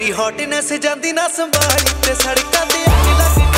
ਹੌਟਨੈਸ ਜਾਂਦੀ ਨਾ ਸੰਭਾਲੀ ਤੇ ਸੜਕਾਂ ਤੇ ਅੱਗ ਲੱਗ